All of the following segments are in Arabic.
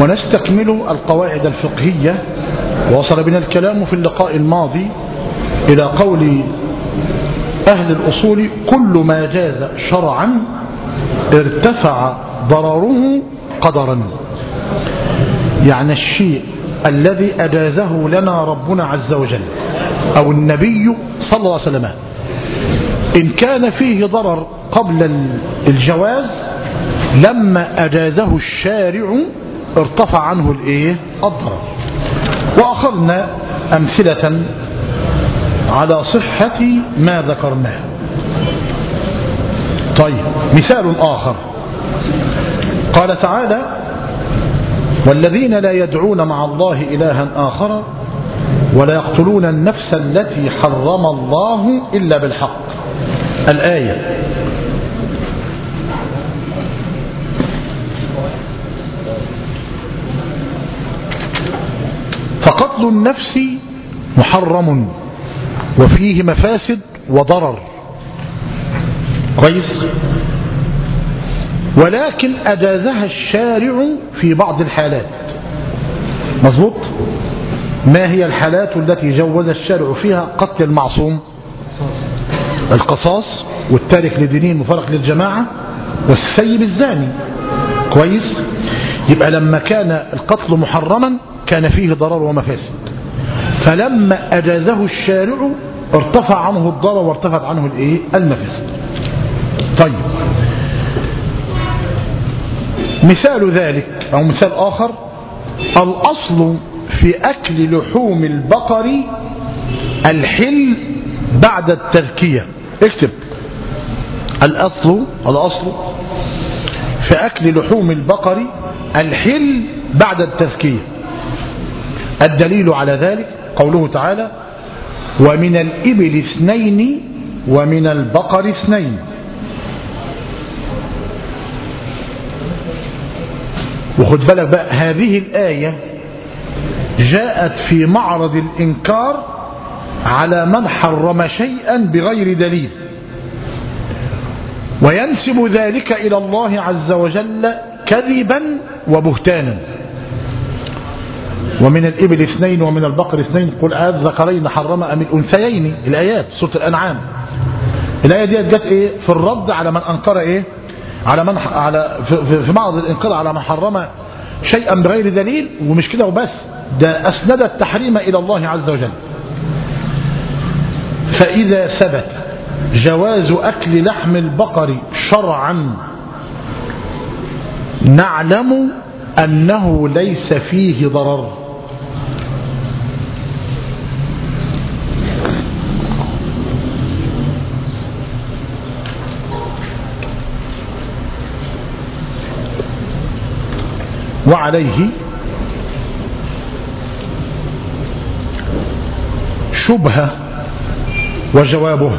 ونستكمل القواعد الفقهية. ووصل بنا الكلام في اللقاء الماضي إلى قول أهل الأصول: كل ما جاز شرعا ارتفع ضرره قدرا. يعني الشيء الذي أجازه لنا ربنا عز وجل أو النبي صلى الله عليه وسلم إن كان فيه ضرر قبل الجواز، لما أجازه الشارع ارتفع عنه الضرر. وأخذنا أمثلة على صحة ما ذكرناه. طيب، مثال آخر قال تعالى: والذين لا يدعون مع الله إلها آخر ولا يقتلون النفس التي حرم الله إلا بالحق. الآية. فقتل النفس محرم وفيه مفاسد وضرر، كويس، ولكن أجازها الشارع في بعض الحالات. مظبوط. ما هي الحالات التي جوز الشارع فيها قتل المعصوم؟ القصاص، والتارك لدينه المفارق للجماعة، والسيب الزاني. كويس. يبقى لما كان القتل محرما كان فيه ضرر ومفاسد، فلما أجازه الشارع ارتفع عنه الضرر وارتفعت عنه المفاسد. طيب، مثال ذلك أو مثال آخر: الأصل في أكل لحوم البقر الحل بعد التذكية. اكتب: الأصل في أكل لحوم البقر الحل بعد التذكية. الدليل على ذلك قوله تعالى: ومن الإبل 2 ومن البقر 2. وخد بالك بقى، هذه الآية جاءت في معرض الإنكار على من حرم شيئا بغير دليل، وينسب ذلك إلى الله عز وجل كذبا وبهتانا. ومن الإبل 2 ومن البقر 2 قل الذكرين حرم أم الأنثيين. الآيات سورة الأنعام. الآية دي جت في الرد على من أنكر في معرض الإنكار على من حرم شيئا بغير دليل. ومش كده وبس، ده أسند التحريم إلى الله عز وجل. فإذا ثبت جواز أكل لحم البقر شرعا، نعلم أنه ليس فيه ضرر. وعليه شبهة وجوابه.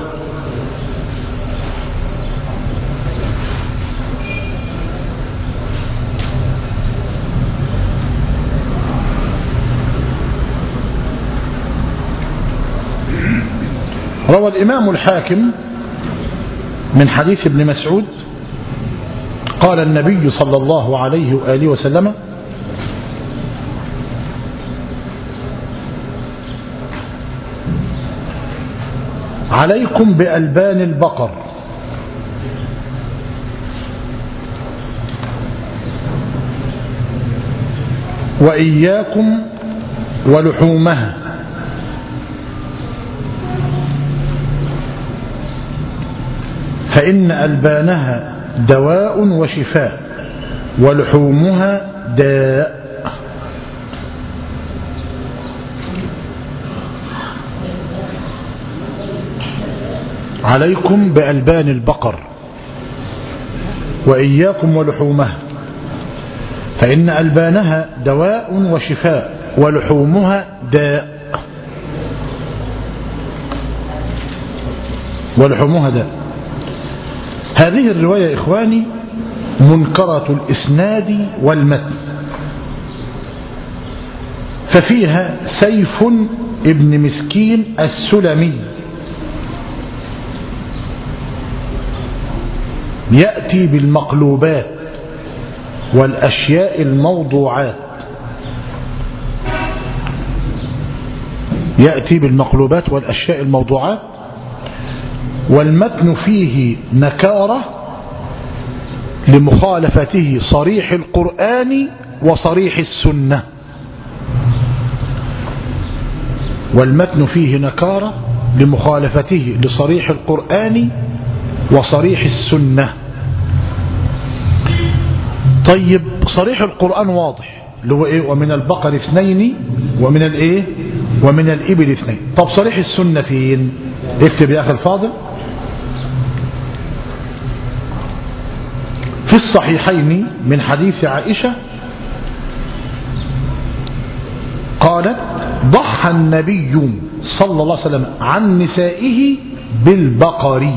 روى الإمام الحاكم من حديث ابن مسعود قال النبي صلى الله عليه وآله وسلم: عليكم بألبان البقر وإياكم ولحومها، فإن ألبانها دواء وشفاء ولحومها داء. عليكم بألبان البقر وإياكم ولحومها، فإن ألبانها دواء وشفاء ولحومها داء. ولحومها داء. هذه الرواية يا إخواني منكرة الإسناد والمتن، ففيها سيف ابن مسكين السلمي يأتي بالمقلوبات والأشياء الموضوعات يأتي بالمقلوبات والأشياء الموضوعات. والمتن فيه نكارة لمخالفته صريح القرآن وصريح السنة. والمتن فيه نكارة لمخالفته لصريح القرآن وصريح السنة. طيب صريح القرآن واضح اللي هو ايه؟ ومن البقر 2 ومن الايه؟ ومن الإبل 2. طب صريح السنة فين؟ اكتب يا أخي الفاضل. في الصحيحين من حديث عائشة قالت ضحى النبي صلى الله عليه وسلم عن نسائه بالبقر.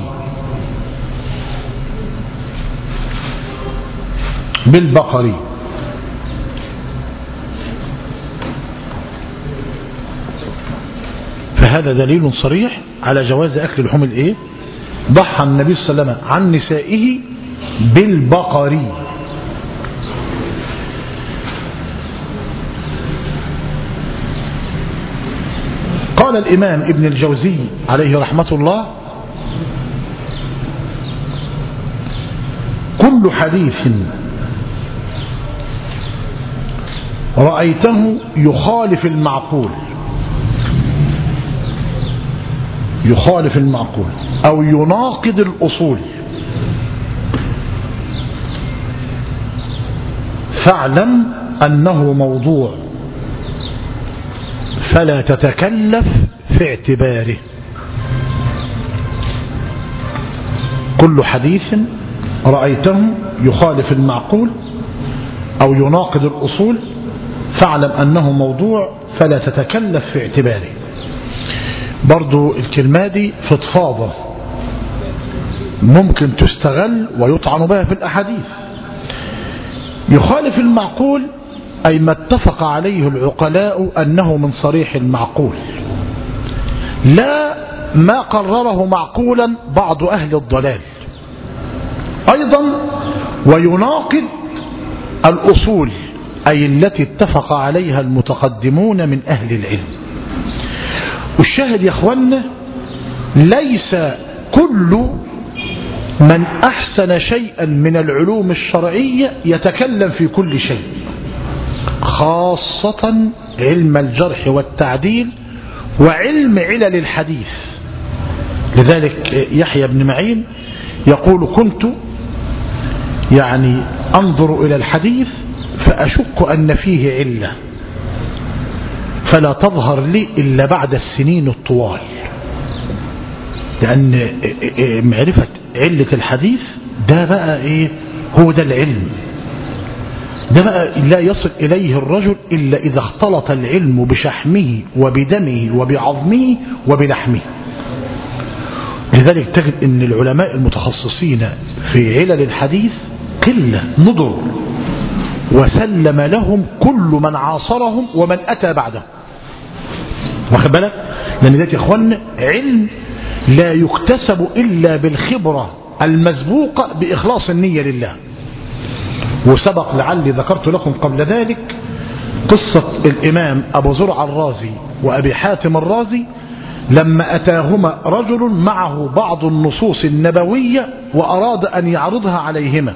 فهذا دليل صريح على جواز أكل لحوم الايه؟ ضحى النبي صلى الله عليه وسلم عن نسائه بالبقر. قال الإمام ابن الجوزي عليه رحمة الله كل حديث رأيته يخالف المعقول أو يناقض الأصول فاعلم أنه موضوع فلا تتكلف في اعتباره. كل حديث رأيته يخالف المعقول أو يناقض الأصول فاعلم أنه موضوع فلا تتكلف في اعتباره. برضو الكلمة دي فضفاضة ممكن تستغل ويطعن بها في الأحاديث. يخالف المعقول أي ما اتفق عليه العقلاء أنه من صريح المعقول، لا ما قرره معقولا بعض أهل الضلال. أيضا ويناقض الأصول أي التي اتفق عليها المتقدمون من أهل العلم. والشاهد يا أخوانا ليس كل من أحسن شيئا من العلوم الشرعية يتكلم في كل شيء، خاصة علم الجرح والتعديل وعلم علل الحديث. لذلك يحيى بن معين يقول كنت أنظر إلى الحديث فأشك أن فيه علة فلا تظهر لي إلا بعد السنين الطوال، لأن معرفة علة الحديث ده بقى هو ده العلم، ده بقى لا يصل إليه الرجل إلا إذا اختلط العلم بشحمه وبدمه وبعظمه وبلحمه. لذلك تجد أن العلماء المتخصصين في علل الحديث قلة نضر، وسلم لهم كل من عاصرهم ومن أتى بعدهم. واخد بالك؟ لأن ذلك يا إخوان علم لا يكتسب إلا بالخبرة المسبوقة بإخلاص النية لله. وسبق لعلي ذكرت لكم قبل ذلك قصة الإمام أبو زرع الرازي وأبي حاتم الرازي لما أتاهما رجل معه بعض النصوص النبوية وأراد أن يعرضها عليهما،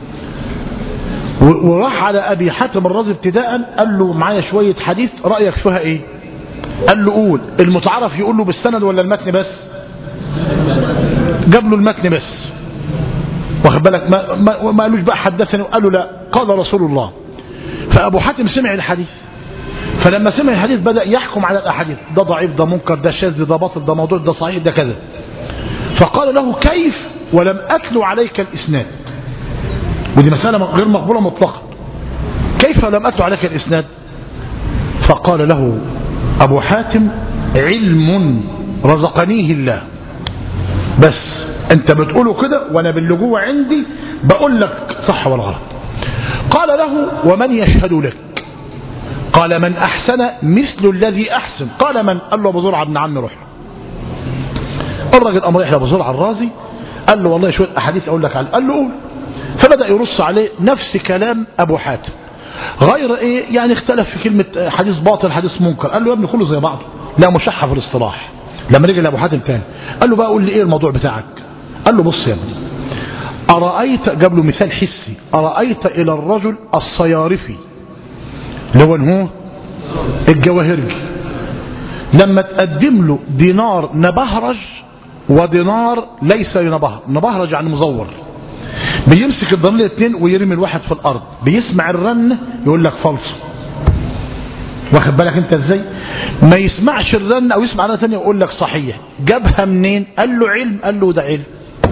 وراح على أبي حاتم الرازي ابتداء قال له معايا شوية حديث رأيك فيها ايه؟ قال له قول. المتعرف يقول له بالسند ولا المتن بس؟ جاب له المتن بس، واخد بالك؟ ما قالوش بقى حدثني، قال له لا قال رسول الله. فأبو حاتم سمع الحديث، فلما سمع الحديث بدأ يحكم على الأحاديث، ده ضعيف، ده منكر، ده شاذ، ده باطل، ده موضوع، ده صحيح، ده كذا. فقال له كيف ولم أتلو عليك الإسناد؟ ودي مسألة غير مقبولة مطلقا. كيف لم أتلو عليك الإسناد؟ فقال له أبو حاتم علم رزقنيه الله، بس أنت بتقوله كده وأنا باللجوء عندي بقول لك صح ولا غلط. قال له ومن يشهد لك؟ قال من أحسن مثل الذي أحسن. قال من؟ قال له أبو زرعة بن عم روح. الراجل أمر يحيى أبو زرعة الرازي قال له والله شوية أحاديث أقول لك عليه. قال له قول. فبدأ يرص عليه نفس كلام أبو حاتم، غير اختلف في كلمة حديث باطل حديث منكر. قال له يا ابني كله زي بعضه، لا مشحة في الاصطلاح. لما رجع لأبو حاتم تاني قال له بقى قول لي ايه الموضوع بتاعك؟ قال له بص يا ابني، أرأيت، جاب له مثال حسي، أرأيت إلى الرجل الصيارفي اللي هو الجواهرجي لما تقدم له دينار نبهرج ودينار ليس نبهرج يعني مزور، بيمسك الضمير الاثنين ويرمي الواحد في الأرض، بيسمع الرن يقول لك فالص. واخد بالك انت ازاي؟ ما يسمعش الرن او يسمع رنه ثانيه ويقول لك صحيح. جابها منين؟ قال له علم. قال له ده علم،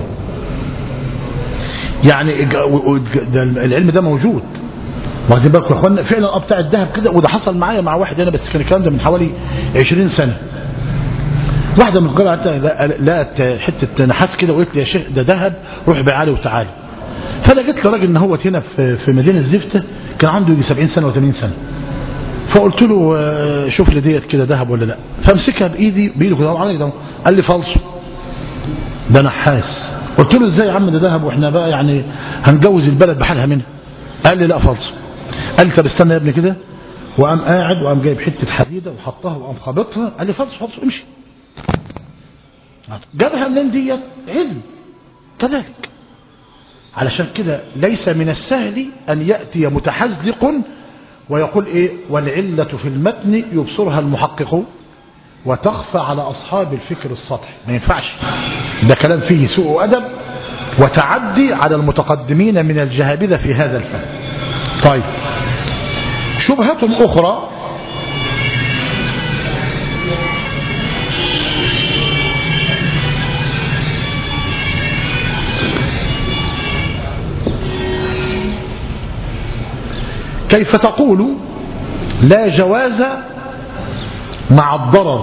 يعني ده العلم ده موجود. واخدين بالكم يا اخوانا؟ فعلا بتاع الذهب كده، وده حصل معايا مع واحد هنا، بس كان الكلام ده من حوالي 20 سنه. واحده من الجماعه لقت حته نحاس كده وقالت لي يا شيخ ده ذهب، روح بيع لي وتعالى. فانا جيت لراجل ان هو هنا في مدينه زفته، كان عنده يجي 70 سنه و80 سنه. فقلت له شوف لي ديت كده ذهب ولا لا. فامسكها بايده كده قال لي فالصو، ده نحاس. قلت له ازاي يا عم ده ذهب واحنا بقى يعني هنجوز البلد بحالها منها؟ قال لي لا فالصو. قال لي طب استنى يا ابني كده، وقام قاعد وقام جايب حته حديده وحطها وقام خابطها. قال لي فالصو امشي. جابها منين ديت؟ علم كذلك. علشان كده ليس من السهل ان ياتي متحزلق ويقول ايه والعلة في المتن يبصرها المحققون وتخفى على اصحاب الفكر السطحي. ما ينفعش، ده كلام فيه سوء ادب وتعدي على المتقدمين من الجهابذة في هذا الفن. طيب شبهة اخرى، كيف تقول لا جواز مع الضرر؟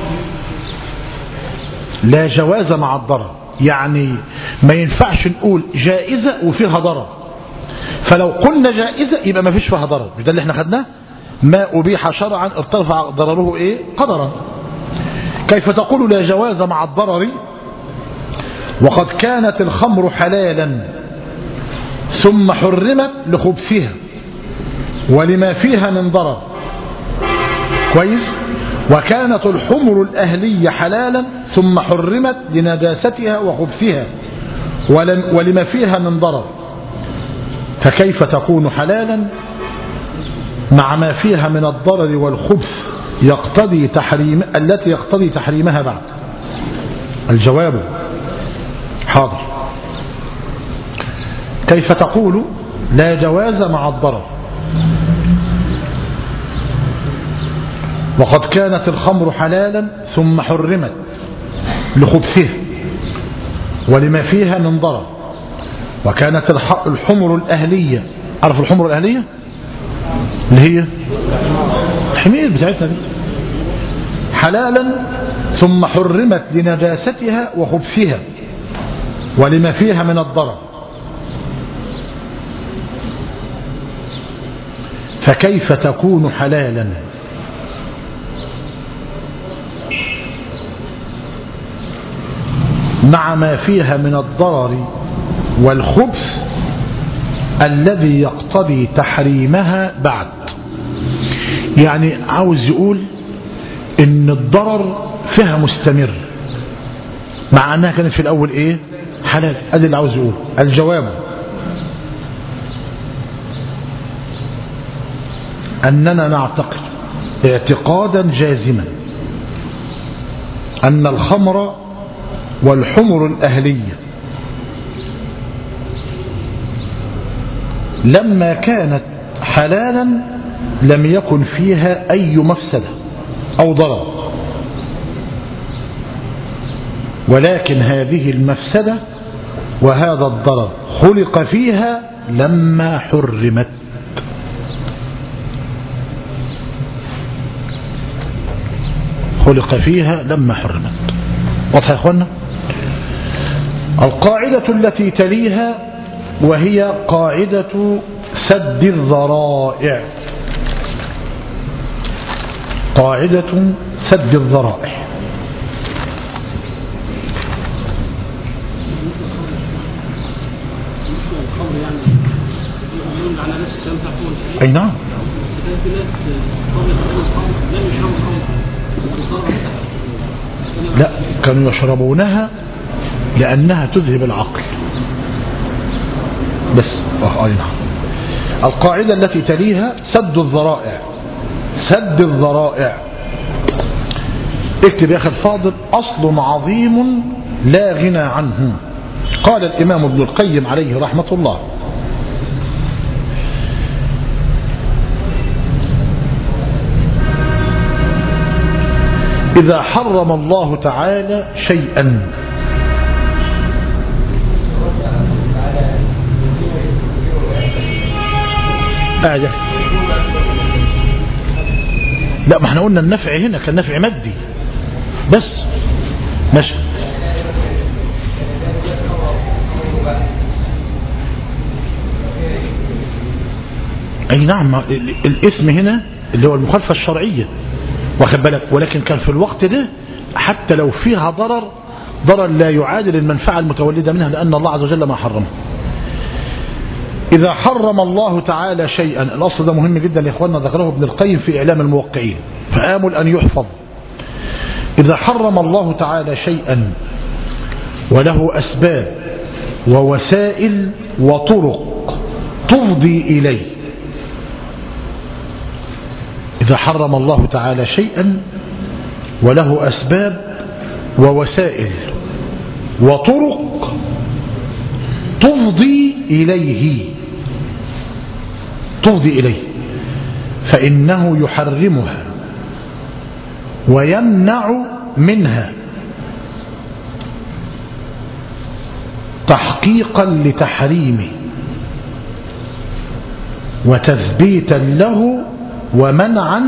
لا جواز مع الضرر يعني ما ينفعش نقول جائزة وفيها ضرر، فلو قلنا جائزة يبقى ما فيش فيها ضرر. ده اللي احنا خدناه، ما أبيح شرعا ارتفع ضرره ايه قدرا. كيف تقول لا جواز مع الضرر وقد كانت الخمر حلالا ثم حرمت لخبثها ولما فيها من ضرر؟ كويس. وكانت الحمر الأهلية حلالا ثم حرمت لنجاستها وخبثها ولما فيها من ضرر، فكيف تكون حلالا مع ما فيها من الضرر والخبث يقتضي تحريم التي يقتضي تحريمها بعد؟ الجواب حاضر. كيف تقول لا جواز مع الضرر وقد كانت الخمر حلالا ثم حرمت لخبثها ولما فيها من ضرر، وكانت الحمر الأهلية، عرف الحمر الأهلية اللي هي الحمير بتاعتنا دي، حلالا ثم حرمت لنجاستها وخبثها ولما فيها من الضرر، فكيف تكون حلالا مع ما فيها من الضرر والخبث الذي يقتضي تحريمها بعد؟ يعني عاوز يقول ان الضرر فيها مستمر مع انها كانت في الاول ايه حلال. ادي اللي عاوز يقول. الجواب اننا نعتقد اعتقادا جازما ان الخمر والحمر الأهلية لما كانت حلالا لم يكن فيها أي مفسدة أو ضرر، ولكن هذه المفسدة وهذا الضرر خلق فيها لما حرمت. خلق فيها لما حرمت. واضح يا اخوانا؟ القاعدة التي تليها وهي قاعدة سد الذرائع. قاعدة سد الذرائع. أي نعم. لا، كانوا يشربونها لأنها تذهب العقل بس. نعم. القاعدة التي تليها سد الذرائع. سد الذرائع، اكتب يا أخي الفاضل: أصل عظيم لا غنى عنه. قال الإمام ابن القيم عليه رحمة الله: إذا حرم الله تعالى شيئا لا، ما احنا قلنا النفع هنا كان نفع مادي بس. ماشي. اي نعم، الاسم هنا اللي هو المخالفة الشرعية، واخد بالك، ولكن كان في الوقت ده حتى لو فيها ضرر لا يعادل المنفعة المتولدة منها، لأن الله عز وجل ما حرمه. إذا حرم الله تعالى شيئا، الأصل ده مهم جدا يا إخواننا، ذكره ابن القيم في إعلام الموقعين، فآمل أن يحفظ. إذا حرم الله تعالى شيئا وله أسباب ووسائل وطرق تفضي إليه. إذا حرم الله تعالى شيئا وله أسباب ووسائل وطرق تفضي إليه فإنه يحرمها ويمنع منها تحقيقا لتحريمه وتثبيتا له ومنعا.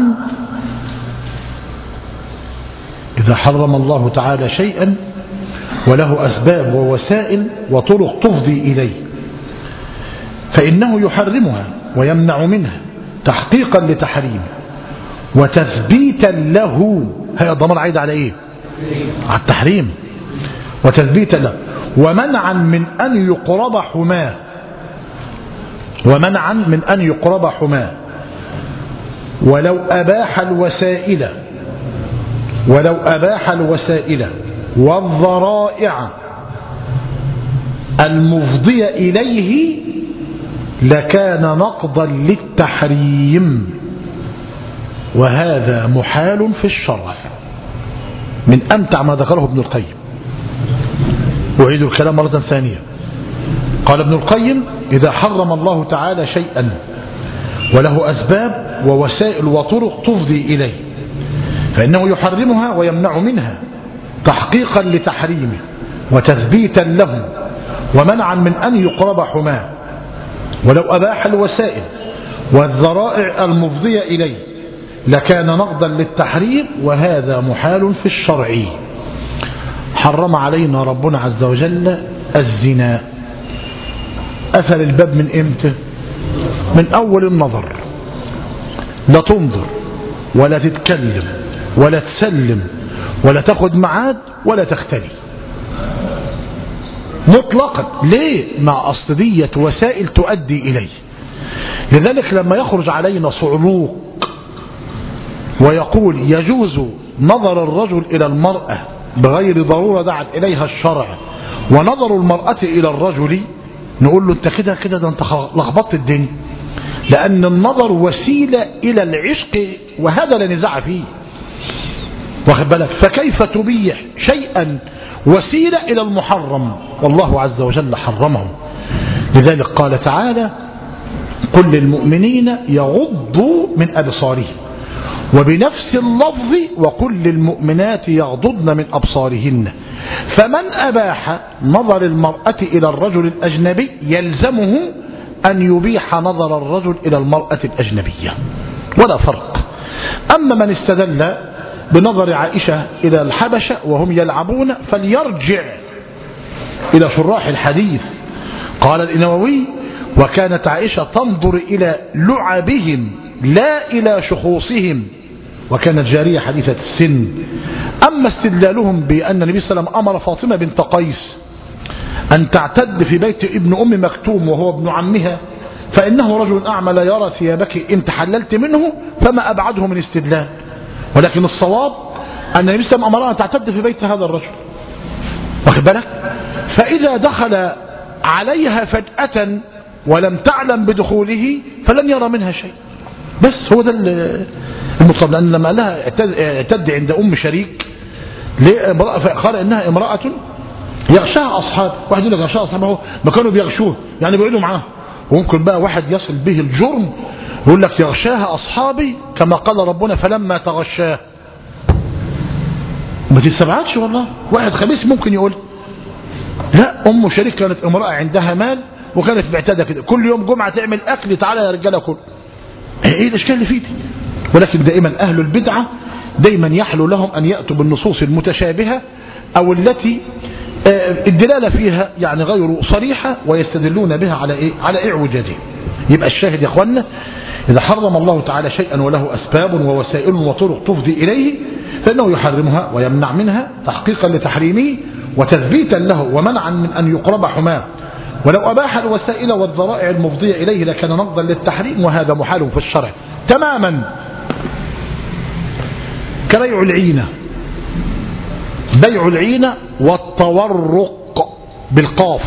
إذا حرم الله تعالى شيئا وله أسباب ووسائل وطرق تفضي إليه فإنه يحرمها ويمنع منها تحقيقا لتحريمه وتثبيتا له. هي الضمان عايد على إيه؟ على التحريم. وتثبيتا له ومنعا من أن يقرب حماه ولو أباح الوسائل والذرائع المفضية إليه لكان نقضا للتحريم، وهذا محال في الشرع. من أمتع ما ذكره ابن القيم. أعيد الكلام مرة ثانية. قال ابن القيم: إذا حرم الله تعالى شيئا وله أسباب ووسائل وطرق تفضي إليه فإنه يحرمها ويمنع منها تحقيقا لتحريمه وتثبيتا له ومنعا من أن يقرب حماه ولو أباح الوسائل والذرائع المفضية إليه لكان نقضا للتحريم، وهذا محال في الشرع. حرم علينا ربنا عز وجل الزنا. أثر الباب من إمتى؟ من أول النظر. لا تنظر ولا تتكلم ولا تسلم ولا تاخد معاد ولا تختلي مطلقا. ليه؟ مع أصلية وسائل تؤدي إليه. لذلك لما يخرج علينا صعلوك ويقول يجوز نظر الرجل إلى المرأة بغير ضرورة دعت إليها الشرع ونظر المرأة إلى الرجل، نقول له انت كده ده انت لخبطت الدنيا، لأن النظر وسيلة إلى العشق وهذا لا نزاع فيه، واخد بالك؟ فكيف تبيح شيئا وسيلة إلى المحرم والله عز وجل حرمه؟ لذلك قال تعالى: قل للمؤمنين يغضوا من أبصارهم، وبنفس اللفظ وقل للمؤمنات يغضضن من أبصارهن. فمن أباح نظر المرأة إلى الرجل الأجنبي يلزمه أن يبيح نظر الرجل إلى المرأة الأجنبية ولا فرق. أما من استدل بنظر عائشة إلى الحبشة وهم يلعبون فليرجع إلى شراح الحديث. قال النووي: وكانت عائشة تنظر إلى لعبهم لا إلى شخوصهم، وكانت جارية حديثة السن. أما استدلالهم بأن النبي صلى الله عليه وسلم أمر فاطمة بنت قيس أن تعتد في بيت ابن أم مكتوم وهو ابن عمها فإنه رجل أعمى لا يرى ثيابك إن تحللت منه، فما أبعده من استدلال. ولكن الصواب أن النبي صلى الله عليه وسلم أمرها أن تعتد في بيت هذا الرجل، واخد بالك؟ فإذا دخل عليها فجأة ولم تعلم بدخوله فلن يرى منها شيء. بس هو ده المطلب. لأن لما قال لها اعتد عند أم شريك فقال إنها امرأة يغشاها أصحاب. واحد يقول لك يغشاها أصحابه، ما كانوا بيغشوه يعني بيقعدوا معاه. وممكن بقى واحد يصل به الجرم يقول لك يغشاها أصحابي كما قال ربنا فلما تغشاه. ما تستبعدش والله، واحد خبيث ممكن يقول. لا، أم شريك كانت امرأة عندها مال وكانت معتادة كده، كل يوم جمعة تعمل أكل، تعالى يا رجالة كل. ايه الاشكال اللي فيه دي؟ ولكن دائما اهل البدعة دائما يحلو لهم ان يأتوا بالنصوص المتشابهة او التي الدلالة فيها يعني غير صريحة ويستدلون بها على ايه؟ على اعوجاجه. يبقى الشاهد يا اخوانا، اذا حرم الله تعالى شيئا وله اسباب ووسائل وطرق تفضي اليه فانه يحرمها ويمنع منها تحقيقا لتحريمه وتثبيتا له ومنعا من ان يقرب حماه. ولو أباح الوسائل والذرائع المفضية إليه لكان نقضا للتحريم، وهذا محال في الشرع تماما. كبيع العينة، بيع العينة والتورق بالقاف.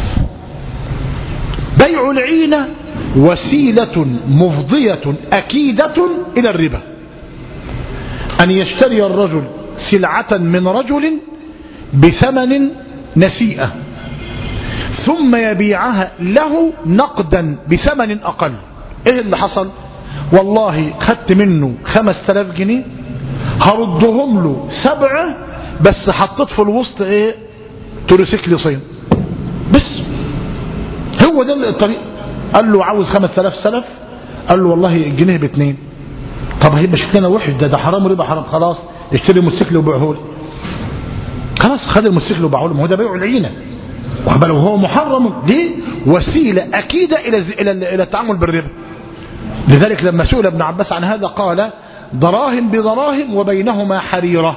بيع العينة وسيلة مفضية أكيدة إلى الربا، أن يشتري الرجل سلعة من رجل بثمن نسيئة ثم يبيعها له نقدا بثمن أقل. ايه اللي حصل؟ والله خدت منه 5000 جنيه هردهم له 7 بس حطيت في الوسط ايه؟ توريسيكل صين. بس هو ده الطريق. قال له عاوز 5000 سلف، قال له والله الجنيه ب2. طب هيبقى شكلنا وحش، ده حرام وربا حرام. خلاص اشتري موتوسيكل وبيعه لي. خلاص خد الموتوسيكل وباعه له. ما هو ده بيع العينة وهو محرم. دي وسيلة أكيدة إلى التعامل بالربا. لذلك لما سئل ابن عباس عن هذا قال دراهم بدراهم وبينهما حريرة.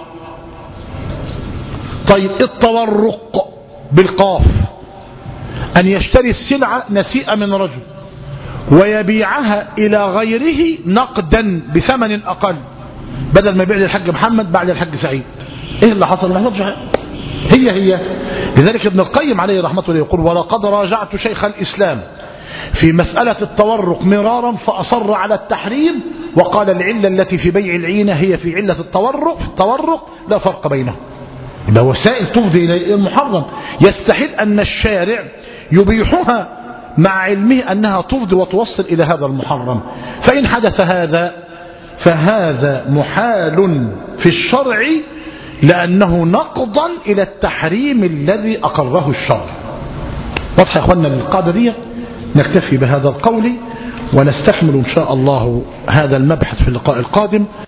طيب التورق بالقاف، أن يشتري السلعة نسيئة من رجل ويبيعها إلى غيره نقدا بثمن أقل، بدل ما يبيع للحاج محمد باع للحاج سعيد. إيه اللي حصل؟ ما حصلش هي. لذلك ابن القيم عليه رحمة الله يقول ولقد راجعت شيخ الإسلام في مسألة التورق مرارا فأصر على التحريم وقال العلة التي في بيع العينة هي في علة التورق لا فرق بينهم. ده وسائل تفضي إلى المحرم، يستحيل أن الشارع يبيحها مع علمه أنها تفضي وتوصل إلى هذا المحرم. فإن حدث هذا فهذا محال في الشرع لأنه نقضا إلى التحريم الذي أقره الشرع. واضح يا أخوانا القاعدة دي؟ نكتفي بهذا القول ونستكمل إن شاء الله هذا المبحث في اللقاء القادم.